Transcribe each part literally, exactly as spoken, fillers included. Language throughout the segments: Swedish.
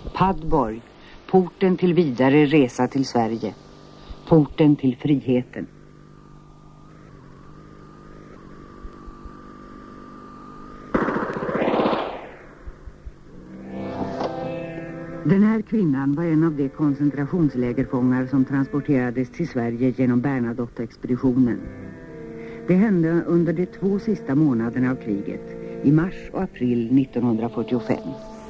Padborg, porten till vidare resa till Sverige. Porten till friheten. Den här kvinnan var en av de koncentrationslägerfångar som transporterades till Sverige genom Bernadotte-expeditionen. Det hände under de två sista månaderna av kriget, i mars och april nittonhundrafyrtiofem.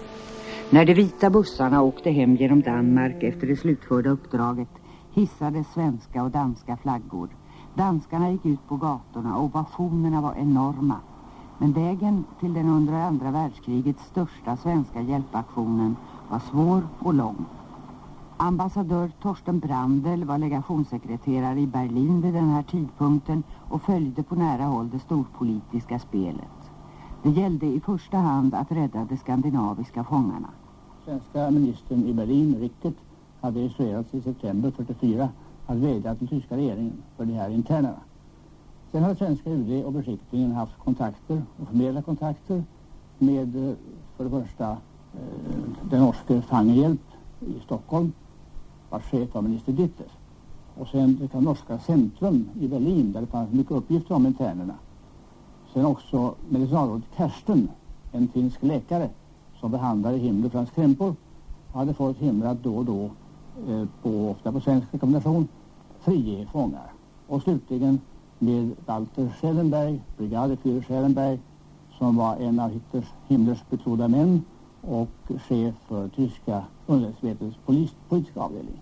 När de vita bussarna åkte hem genom Danmark efter det slutförda uppdraget hissades svenska och danska flaggor. Danskarna gick ut på gatorna och ovationerna var enorma. Men vägen till den under andra världskrigets största svenska hjälpaktionen var svår och lång. Ambassadör Torsten Brandel var legationssekreterare i Berlin vid den här tidpunkten och följde på nära håll det storpolitiska spelet. Det gällde i första hand att rädda de skandinaviska fångarna. Svenska ministern i Berlin, Rickert, hade instruerats i september fyrtiofyra att vädja till tyska regeringen för de här internerna. Sen har svenska U D och beskickningen haft kontakter och förmedlat kontakter med för det första den norska Fangehjälp i Stockholm, vars chef var minister Ditter. Och sen det norska centrum i Berlin där det fanns mycket uppgifter om internerna. Sen också medicinalrådet Kersten, en finsk läkare som behandlade Himmler för hans krämpor och hade fått Himmler att då och då, eh, på, ofta på svensk rekommendation, frige fångar. Och slutligen med Walter Schellenberg, brigadefyrer Schellenberg, som var en av Hitlers, Himmlers betrodda män och chef för tyska underrättelseväsendets polis, politiska avdelning.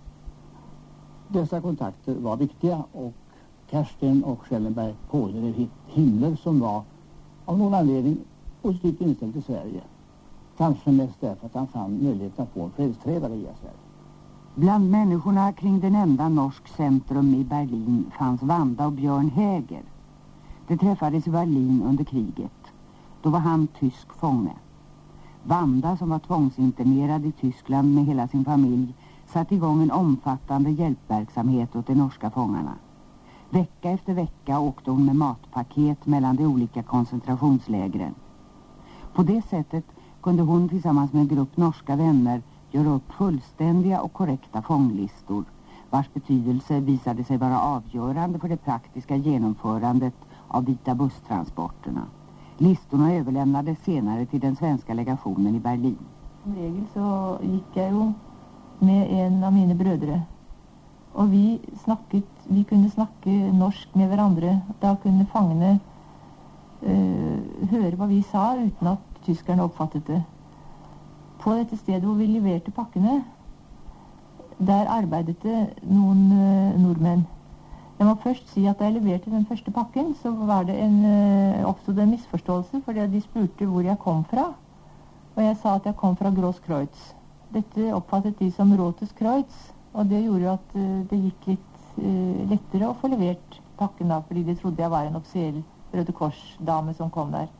Dessa kontakter var viktiga och Kersten och Schellenberg pådrev Himmler som var av någon anledning positivt inställd till Sverige. Kanske mest därför att han fann möjlighet att få en fredsträvare via Sverige. Bland människorna kring den enda norsk centrum i Berlin fanns Wanda och Björn Häger. De träffades i Berlin under kriget. Då var han tysk fånge. Wanda, som var tvångsinternerad i Tyskland med hela sin familj, satte igång en omfattande hjälpverksamhet åt de norska fångarna. Vecka efter vecka åkte hon med matpaket mellan de olika koncentrationslägren. På det sättet kunde hon tillsammans med en grupp norska vänner göra upp fullständiga och korrekta fånglistor, vars betydelse visade sig vara avgörande för det praktiska genomförandet av vita busstransporterna. Listorna överlämnades senare till den svenska legationen i Berlin. Som regel så gick jag ju med en av mina bröder. Och vi snakket, vi kunde snacka norsk med varandra. Då kunde fångarna uh, höra vad vi sa utan att tyskarna uppfattade det. På detta sted hvor vi leverte pakkene, där arbetade någon uh, nordmän. Jag må först säga att när jag levererade den första pakken så var det en, uh, uppstod en missförståelse för de spurte var jag kom fra. Och jag sa att jag kom från Gross Kreuz. Detta uppfattade de som Rotes Kreuz och det gjorde att uh, det gick lite uh, lättare att få levererat pakken då, för de trodde jag var en officiell Röde Kors-dame som kom där.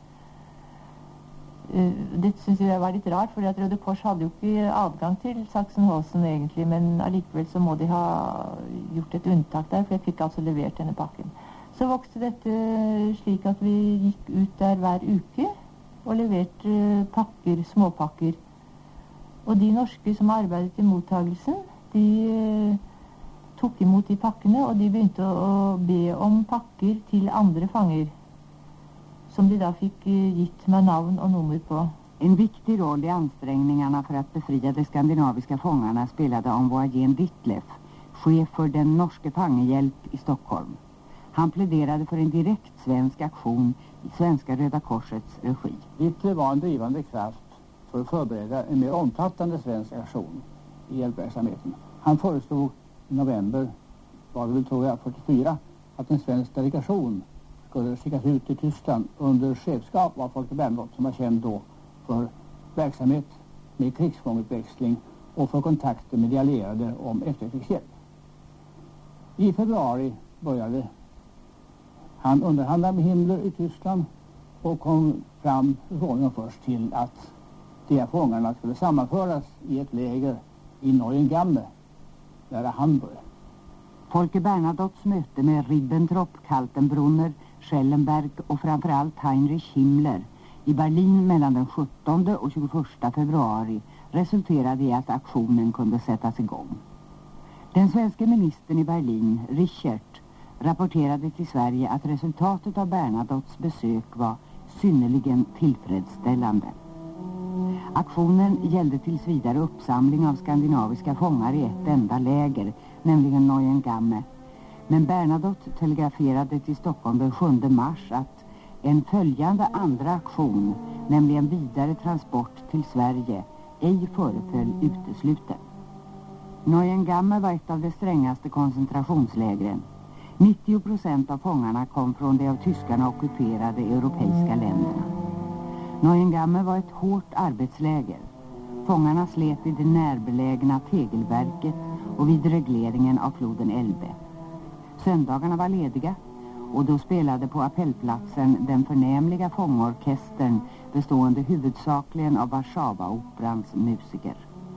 Uh, det syns jag var lite rart för att Röde Kors hade ju inte adgang till Sachsenhausen egentligen, men allikevel så må de ha gjort ett undantag där för jag fick alltså levererat den pakken. Så växte detta slik att vi gick ut där var uke och levererade pakker, småpakker. Och de norske som arbetade i mottagelsen, de uh, tog emot de pakkene och de begynte att be om pakker till andra fanger, som de då fick uh, gitt med namn och nummer på. En viktig roll i ansträngningarna för att befria de skandinaviska fångarna spelade envoyén Ditleff, chef för den norske Fangehjälp i Stockholm. Han pläderade för en direkt svensk aktion i Svenska Röda Korsets regi. Ditleff var en drivande kraft för att förbereda en mer omfattande svensk aktion i hjälpverksamheten. Han föreslog i november, var det väl tror jag, fyrtiofyra, att en svensk delegation skulle skickas ut till Tyskland under chefskap av Folke Bernadotte, som var känd då för verksamhet med krigsfångutväxling och för kontakter med de allierade om efterkrigshjälp. I februari började han underhandla med Himmler i Tyskland och kom fram så småningom först till att de här fångarna skulle sammanföras i ett läger i Neuengamme, nära Hamburg. Folke Bernadottes möte med Ribbentrop, Kaltenbrunner, Schellenberg och framförallt Heinrich Himmler i Berlin mellan den sjuttonde och tjugoförsta februari resulterade i att aktionen kunde sättas igång. Den svenska ministern i Berlin, Richert, rapporterade till Sverige att resultatet av Bernadottes besök var synnerligen tillfredsställande. Aktionen gällde tills vidare uppsamling av skandinaviska fångar i ett enda läger, nämligen Neuengamme. Men Bernadotte telegraferade till Stockholm den sjunde mars att en följande andra aktion, nämligen vidare transport till Sverige, ej föreföll utesluten. Neuengamme var ett av de strängaste koncentrationslägren. nittio procent av fångarna kom från de av tyskarna ockuperade europeiska länderna. Neuengamme var ett hårt arbetsläger. Fångarna slet i det närbelägna tegelverket och vid regleringen av floden Elbe. Söndagarna var lediga och då spelade på appellplatsen den förnämliga fångorkestern bestående huvudsakligen av Warszawa-operans musiker.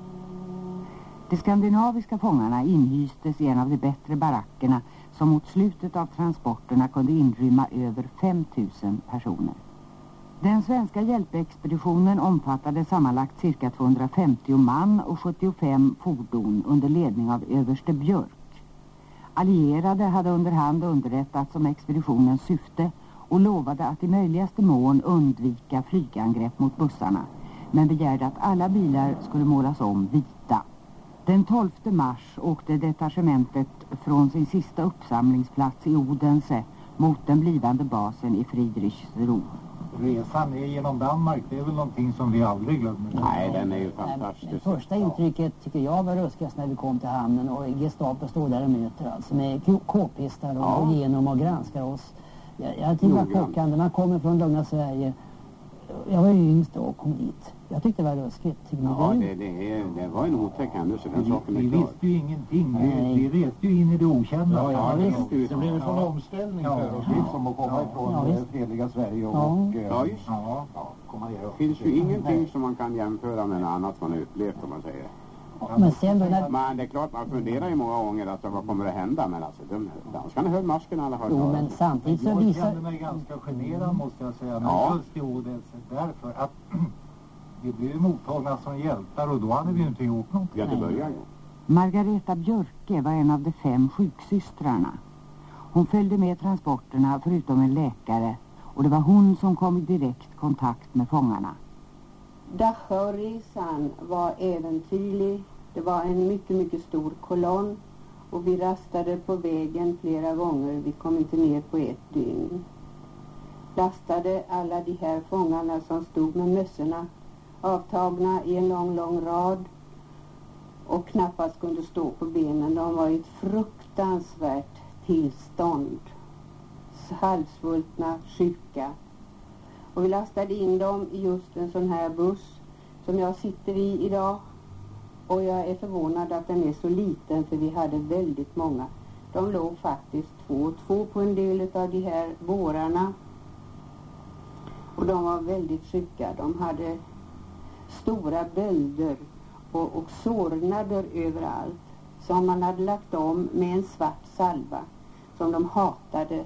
De skandinaviska fångarna inhystes i en av de bättre barackerna som mot slutet av transporterna kunde inrymma över fem tusen personer. Den svenska hjälpexpeditionen omfattade sammanlagt cirka tvåhundrafemtio man och sjuttiofem fordon under ledning av överste Björk. Allierade hade under hand underrättats om expeditionens syfte och lovade att i möjligaste mån undvika flygangrepp mot bussarna, men begärde att alla bilar skulle målas om vita. Den tolfte mars åkte detachementet från sin sista uppsamlingsplats i Odense mot den blivande basen i Friedrichsruh. Resan är genom Danmark, det är väl någonting som vi aldrig glömmer. Nej, den är ju fantastisk. Det första intrycket tycker jag var ruskigast när vi kom till hamnen och Gestapo stod där och möter alltså med k-pistar och ja. Genom och granskar oss. Jag, jag tyckte att chockande, man kommer från lugna Sverige. Jag var ju yngst och kom dit. Jag tyckte det var ruskigt. Ja, det, det, det var en otäck händelse, den saken är vi, vi visste ju ingenting. Vi, vi reste ju in i det okända. Ja, ja, ja, visst. Det blev en sån omställning ja. För oss ja. Som att komma ifrån ja, det fredliga Sverige och, ja. och ja, just. Ja, ja, komma ner. Det finns ju ingenting Nej. Som man kan jämföra med något annat man har upplevt, om man säger. Ja, men, sen när... men det är klart, man funderar ju många gånger att vad kommer att hända, men alltså de, danskarna höll masken alla hört. Jo, men samtidigt så visar... Jag kände mig ganska generad måste jag säga, men ja. Just i Odense därför att vi blev mottagna som hjältar och då hade vi inte gjort något. Ja, det börjar ju. Margareta Björke var en av de fem sjuksystrarna. Hon följde med transporterna förutom en läkare och det var hon som kom i direkt kontakt med fångarna. Dachauresan var äventyrlig. Det var en mycket, mycket stor kolonn och vi rastade på vägen flera gånger. Vi kom inte ner på ett dygn. Lastade alla de här fångarna som stod med mössorna avtagna i en lång, lång rad och knappast kunde stå på benen. De var i ett fruktansvärt tillstånd. Halvsvultna, sjuka. Och vi lastade in dem i just en sån här buss som jag sitter i idag. Och jag är förvånad att den är så liten för vi hade väldigt många. De låg faktiskt två och två på en del av de här bårarna. Och de var väldigt sjuka. De hade stora bölder och, och sårnader överallt. Som man hade lagt om med en svart salva som de hatade.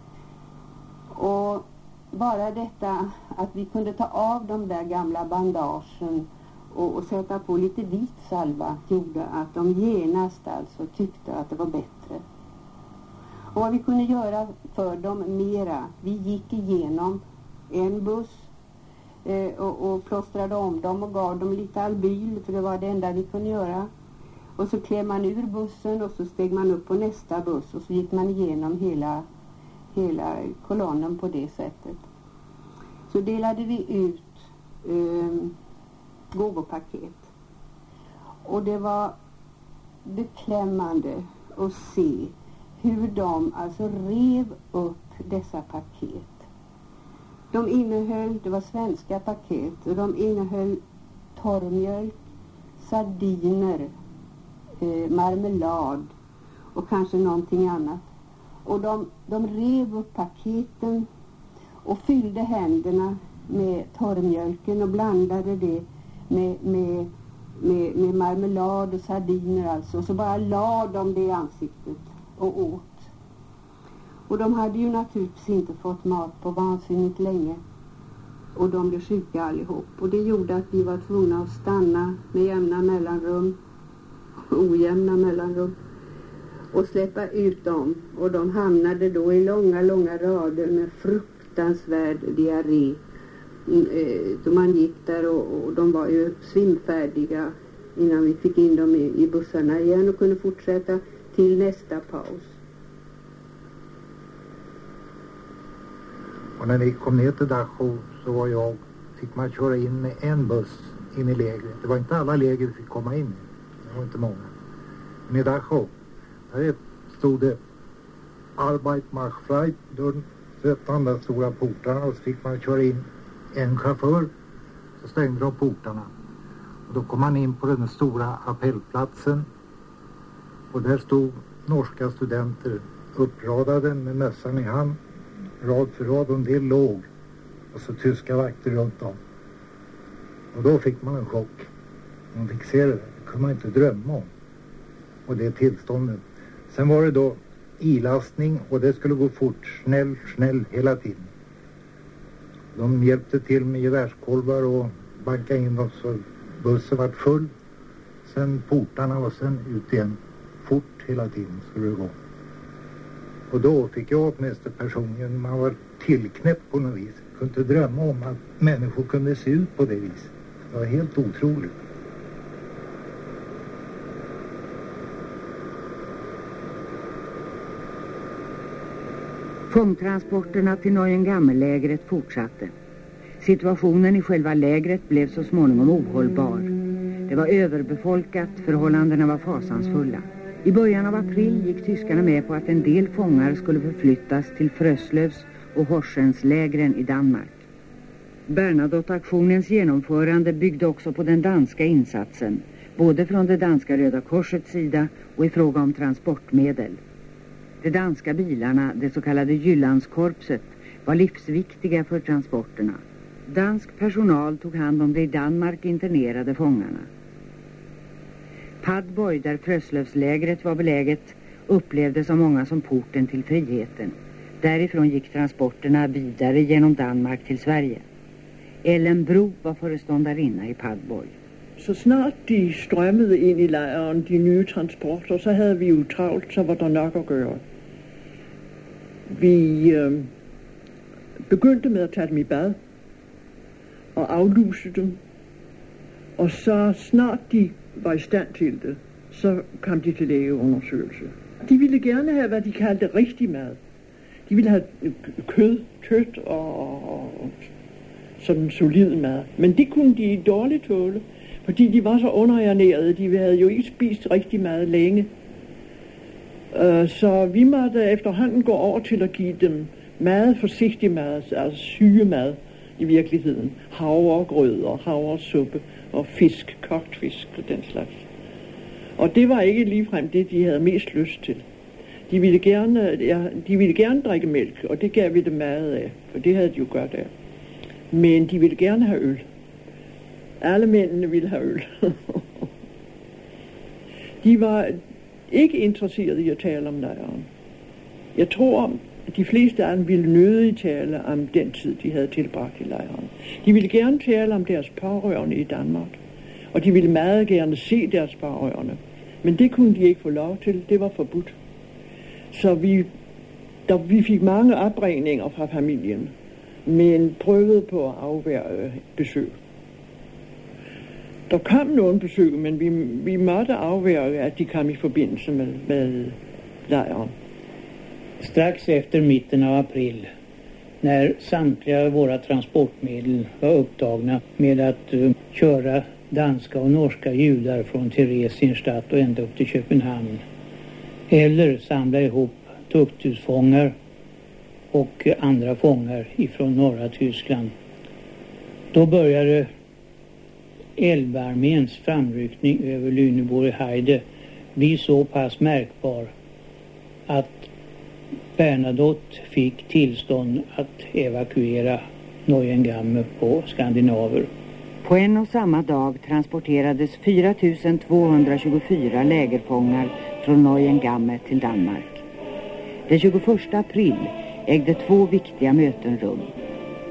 Och bara detta att vi kunde ta av de där gamla bandagen och, och sätta på lite vit salva gjorde att de genast alltså tyckte att det var bättre. Och vad vi kunde göra för dem mera, vi gick igenom en buss eh, och, och plåstrade om dem och gav dem lite albyl för det var det enda vi kunde göra. Och så klev man ur bussen och så steg man upp på nästa buss och så gick man igenom hela, hela kolonnen på det sättet. Så delade vi ut eh, gåvopaket. Och det var beklämmande att se hur de alltså rev upp dessa paket. De innehöll, det var svenska paket, och de innehöll torrmjölk, sardiner, eh, marmelad och kanske någonting annat. Och de, de rev upp paketen och fyllde händerna med torrmjölken och blandade det med, med, med, med marmelad och sardiner alltså. Och så bara la de det i ansiktet och åt. Och de hade ju naturligtvis inte fått mat på vansinnigt länge. och de blev sjuka allihop. Och det gjorde att vi var tvungna att stanna med jämna mellanrum, ojämna mellanrum, och släppa ut dem. Och de hamnade då i långa, långa rader med fruktansvärd diarré. Då man gick där och, och de var ju svimfärdiga innan vi fick in dem i, i bussarna igen och kunde fortsätta till nästa paus. Och när vi kom ner till Dachau så var jag, fick man köra in med en buss in i lägret. Det var inte alla läger vi fick komma in i. Det var inte många. Men i Dachau, där stod det Arbeit macht frei, dörren så öppnade de stora portarna och så fick man köra in en chaufför, så stängde de portarna. Och då kom man in på den stora appellplatsen och där stod norska studenter uppradade med mössan i hand, rad för rad, och en del låg och så tyska vakter runt om. Och då fick man en chock. Man fick se det, det kunde man inte drömma om. Och det tillståndet. Sen var det då ilastning och det skulle gå fort, snäll, snäll hela tiden. De hjälpte till med gevärskolvar och bankade in oss så bussen var full. Sen portarna och sen ut igen. Fort hela tiden skulle det gå. Och då fick jag åtminstone personligen, man var tillknäppt på något vis. Jag kunde inte drömma om att människor kunde se ut på det viset. Det var helt otroligt. Fångtransporterna till Neuengamme-lägret fortsatte. Situationen i själva lägret blev så småningom ohållbar. Det var överbefolkat, förhållandena var fasansfulla. I början av april gick tyskarna med på att en del fångar skulle förflyttas till Fröslövs och Horsens lägren i Danmark. Bernadotte-aktionens genomförande byggde också på den danska insatsen, både från det danska Röda korsets sida och i fråga om transportmedel. De danska bilarna, det så kallade Jyllandskorpset, var livsviktiga för transporterna. Dansk personal tog hand om de i Danmark internerade fångarna. Padborg, där Fröslövslägret var beläget, upplevdes av många som porten till friheten. Därifrån gick transporterna vidare genom Danmark till Sverige. Ellen Bro var föreståndarinna i Padborg. Så snart de strømmede ind i lejren, de nye transporter, så havde vi jo travlt, så var der nok at gøre. Vi øh, begyndte med at tage dem i bad og afluse dem. Og så snart de var i stand til det, så kom de til lægeundersøgelse. De ville gerne have, hvad de kaldte rigtig mad. De ville have kød, tødt og, og sådan solid mad. Men det kunne de dårligt tåle, fordi de var så underernærede. De havde jo ikke spist rigtig mad længe. Så vi måtte efterhånden gå over til at give dem meget forsigtig mad, altså sygemad i virkeligheden. Havregrød og havresuppe og fisk, kogt fisk og den slags. Og det var ikke ligefrem det, de havde mest lyst til. De ville gerne, ja, de ville gerne drikke mælk, og det gav vi dem meget af, for det havde de jo godt af. Men de ville gerne have øl. Alle mændene ville have øl. De var ikke interesserede i at tale om lejren. Jeg tror, at de fleste af dem ville nødigt tale om den tid, de havde tilbragt i lejren. De ville gerne tale om deres pårørende i Danmark. Og de ville meget gerne se deres pårørende. Men det kunne de ikke få lov til. Det var forbudt. Så vi, der, vi fik mange opringninger fra familien, men prøvede på at afværge besøg. Der kom nogle besøg, men vi, vi måtte afværge, at de kom i forbindelse med, med lejren. Strax efter mitten av april, när samtliga våra transportmedel var upptagna med att uh, köra danska och norska judar från Theresienstadt och ända upp till Köpenhamn, eller samla ihop tukthusfångar och uh, andra fångar ifrån norra Tyskland, då började Elbarméns framryckning över Lüneburg Heide bli så pass märkbar att Bernadotte fick tillstånd att evakuera Neuengamme på skandinaver. På en och samma dag transporterades fyra tusen tvåhundratjugofyra lägerfångar från Neuengamme till Danmark. Den tjugoförsta april ägde två viktiga möten rum.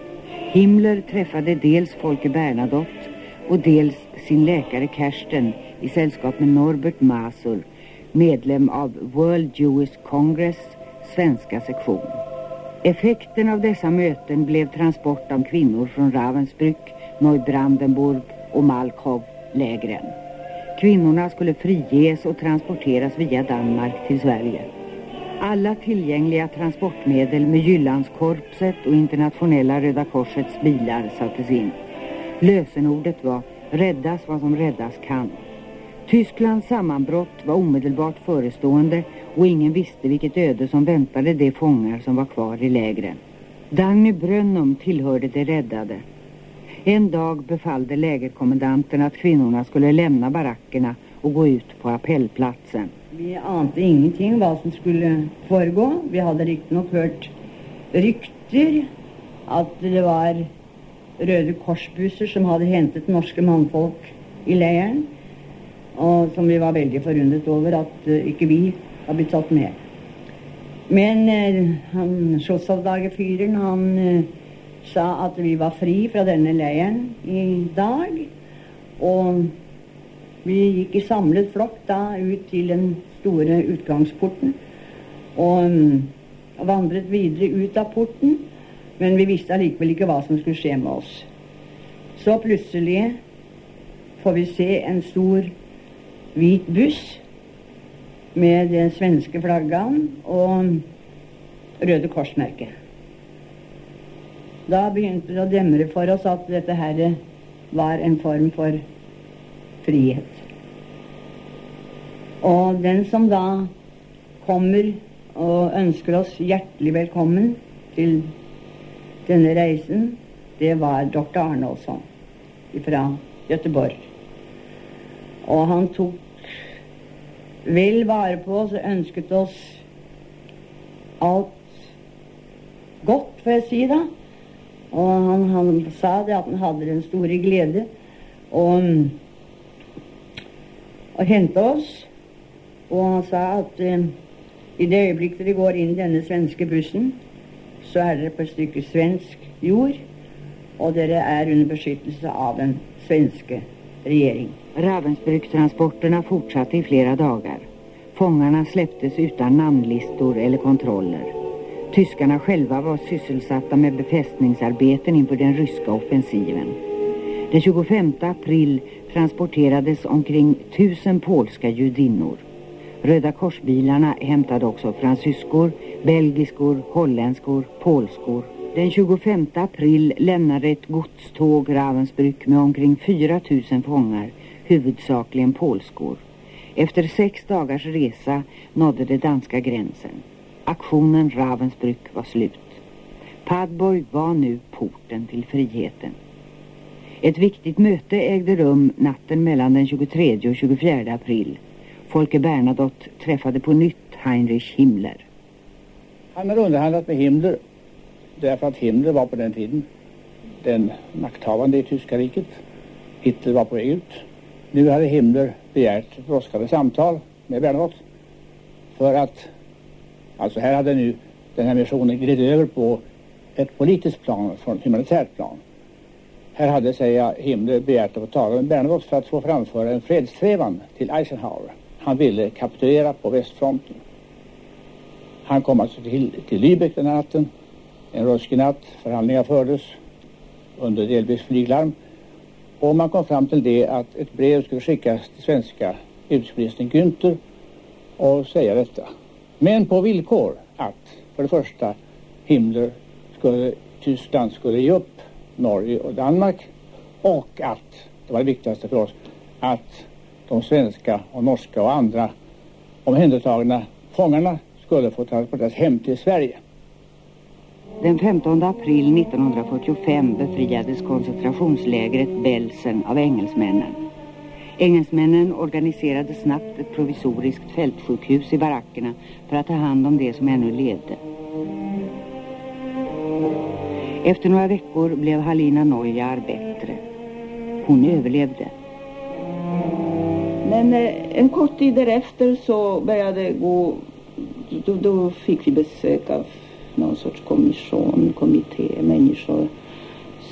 Himmler träffade dels Folke Bernadotte och dels sin läkare Kersten i sällskap med Norbert Masur, medlem av World Jewish Congress svenska sektion. Effekten av dessa möten blev transport av kvinnor från Ravensbrück, Neubrandenburg och Malchow-lägren. Kvinnorna skulle friges och transporteras via Danmark till Sverige. Alla tillgängliga transportmedel med Jyllandskorpset och internationella Röda Korsets bilar sattes in. Lösenordet var räddas vad som räddas kan. Tysklands sammanbrott var omedelbart förestående och ingen visste vilket öde som väntade de fångar som var kvar i lägren. Dagny Brönnum tillhörde de räddade. En dag befallde lägerkommandanten att kvinnorna skulle lämna barackerna och gå ut på appellplatsen. Vi ante ingenting vad som skulle föregå. Vi hade riktigt nog hört rykter att det var Röde korsbusser som hade hämtat norska manfolk i lägren. Och som vi var väldigt förundret över att uh, inte vi har blivit satt med. Men uh, han, Schussavdagefyren, han uh, sa att vi var fri från denna lägren i dag. Och vi gick i samlet flock då ut till den stora utgångsporten. Och um, vandrade vidare ut av porten. Men vi visste likväl inte vad som skulle ske med oss. Så plötsligt får vi se en stor vit buss med den svenska flaggan och Röde korsmärke. Då begynte det att dämra för oss att detta här var en form för frihet. Och den som då kommer och önskar oss hjärtligt välkommen till denna reisen, det var doktor Arnoldsson ifrån Göteborg. Och han tog väl vara på oss och önskade oss allt gott, för jag säga. Och han, han sa det att han hade den stora glädje och, och hämta oss. Och han sa att eh, i det ögonblick det går in denna svenska bussen så är det på ett stycke svensk jord och det är under beskyttelse av den svenska regeringen. Ravensbrück-transporterna fortsatte i flera dagar. Fångarna släpptes utan namnlistor eller kontroller. Tyskarna själva var sysselsatta med befästningsarbeten inför den ryska offensiven. Den tjugofemte april transporterades omkring tusen polska judinnor. Röda korsbilarna hämtade också fransyskor, belgiskor, holländskor, polskor. Den tjugofemte april lämnade ett godståg Ravensbrück med omkring fyra tusen fångar, huvudsakligen polskor. Efter sex dagars resa nådde det danska gränsen. Aktionen Ravensbrück var slut. Padborg var nu porten till friheten. Ett viktigt möte ägde rum natten mellan den tjugotredje och tjugofjärde april. Folke Bernadotte träffade på nytt Heinrich Himmler. Han hade underhandlat med Himmler därför att Himmler var på den tiden den makthavande i tyska riket. Hitler var på väg ut. Nu hade Himmler begärt brådskande samtal med Bernadotte för att, alltså här hade nu den här missionen glidit över på ett politiskt plan från ett humanitärt plan. Här hade, säger jag, Himmler begärt att få tala med Bernadotte för att få framföra en fredssträvan till Eisenhower. Han ville kapitulera på västfronten. Han kom alltså till, till Lübeck den natten. En ruskig natt. Förhandlingar fördes under delvis flyglarm. Och man kom fram till det att ett brev skulle skickas till svenska utrikesministern Günther och säga detta. Men på villkor att för det första Himmler skulle, Tyskland skulle ge upp Norge och Danmark och att, det var det viktigaste för oss, att de svenska och norska och andra omhändertagna fångarna skulle få transporteras hem till Sverige. Den femtonde april nittonhundrafyrtiofem befriades koncentrationslägret Belsen av engelsmännen. Engelsmännen organiserade snabbt ett provisoriskt fältsjukhus i barackerna för att ta hand om det som ännu levde. Efter några veckor blev Halina Neujahr bättre. Hon överlevde. Men en kort tid därefter så började gå, då, då fick vi besök av någon sorts kommission, kommitté, människor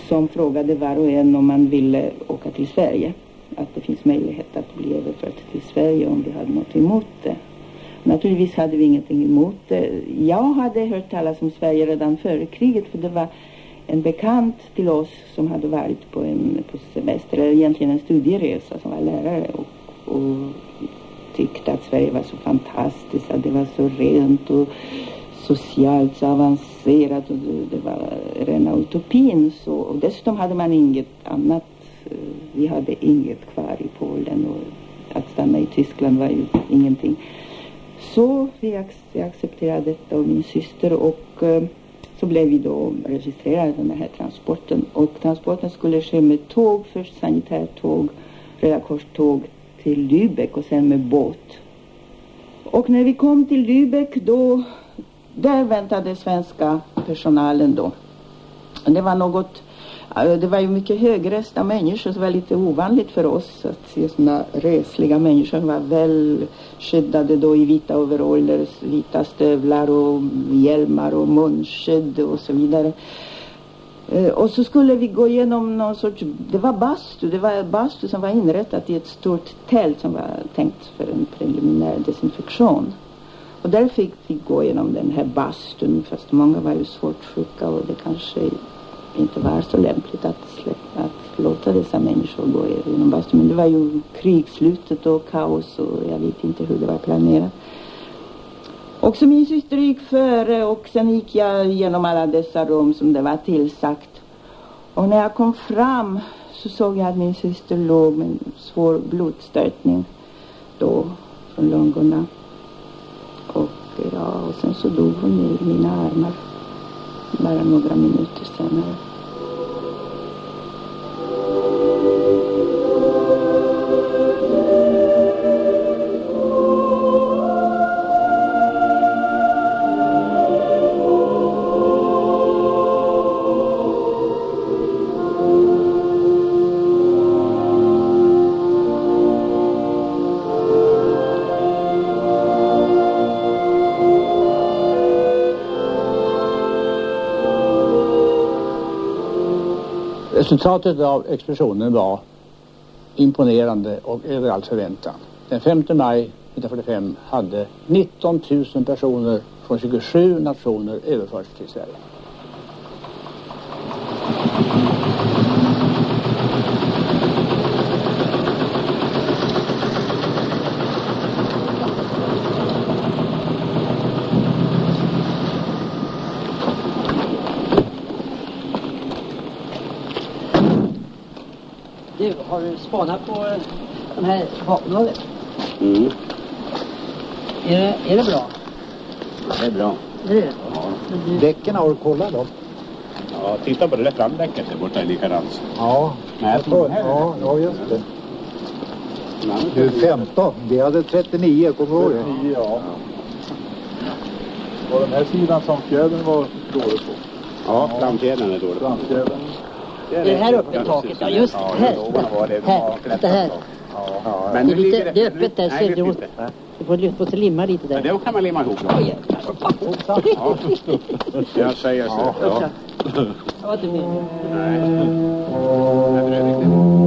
som frågade var och en om man ville åka till Sverige. Att det finns möjlighet att bli överförd till Sverige om vi hade något emot det. Naturligtvis hade vi ingenting emot det. Jag hade hört talas om Sverige redan före kriget, för det var en bekant till oss som hade varit på en på semester, eller egentligen en studieresa, som var lärare och, och tyckte att Sverige var så fantastiskt, att det var så rent och socialt så avancerat och det, det var rena utopin. Så, och dessutom hade man inget annat, vi hade inget kvar i Polen och att stanna i Tyskland var ju ingenting. Så vi accepterade detta och min syster, och eh, så blev vi då registrerade den här transporten. Och transporten skulle ske med tåg, först sanitärtåg, Röda Korståg till Lübeck och sen med båt. Och när vi kom till Lübeck då, där väntade svenska personalen då. Det var något, det var ju mycket högresta människor, så det var lite ovanligt för oss att se sådana resliga människor. De var väl skyddade då i vita overaller, vita stövlar och hjälmar och munskydd och så vidare. Och så skulle vi gå igenom någon sorts, det var bastu, det var bastu som var inrättat i ett stort tält som var tänkt för en preliminär desinfektion. Och där fick vi gå igenom den här bastun, fast många var ju svårt sjuka och det kanske inte var så lämpligt att, släppa, att låta dessa människor gå igenom bastun. Men det var ju krigsslutet och kaos och jag vet inte hur det var planerat. Och så min syster gick före och sen gick jag igenom alla dessa rum som det var tillsagt. Och när jag kom fram så såg jag att min syster låg med en svår blodstörtning då från lungorna. Och ja, och sen så dog hon i mina armar bara några minuter senare. Resultatet av expeditionen var imponerande och över all förväntan. Den femte maj nittonhundrafyrtiofem hade nitton tusen personer från tjugosju nationer överförts till Sverige. Du, har du spanat på de här vapnen? Mm. Är det, är det bra? Det är bra. Det är det? Ja. Du... Däcken har du kollat då? Ja, titta på det där framdäcket där borta är likadant. Ja, Nej, jag ja, ja, just det. Du, femton. Vi hade trettionio, kommer du ihåg det? trettionio, ja. Var den här sidan som fjädern var dålig på? Ja, framfjädern är dålig. Framfjädern. Det är här uppe i taket, ja just ja, här. Var det här, det här. Ja, ja. Men det är lite det är öppet där, så du måste, du får lyfta och limma lite där. Ja, då kan man limma ihop. Oj, ja. Jag säger så. Ja. Jag var inte med. Nej. Jag tror det är riktigt.